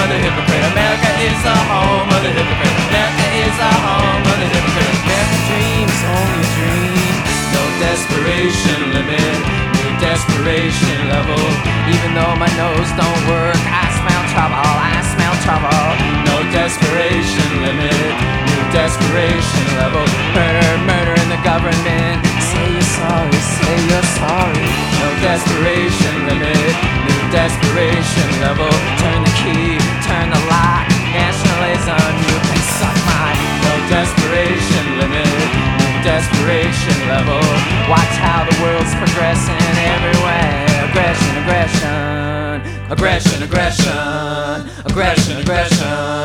of the hypocrite. America is the home of the hypocrite. America is the home of the hypocrite. American dream's only a dream. No desperation limit, new desperation level. Even though my nose don't work, I smell trouble, I smell trouble. No desperation limit, new desperation level. Murder, murder in the government. Say you're sorry, say you're sorry. No desperation limit, new desperation level. Turn the key, turn the lock. Nationalism, you can suck my. No desperation limit, new desperation level. Watch how the world's progressing everywhere. Aggression, aggression, aggression, aggression, aggression, aggression.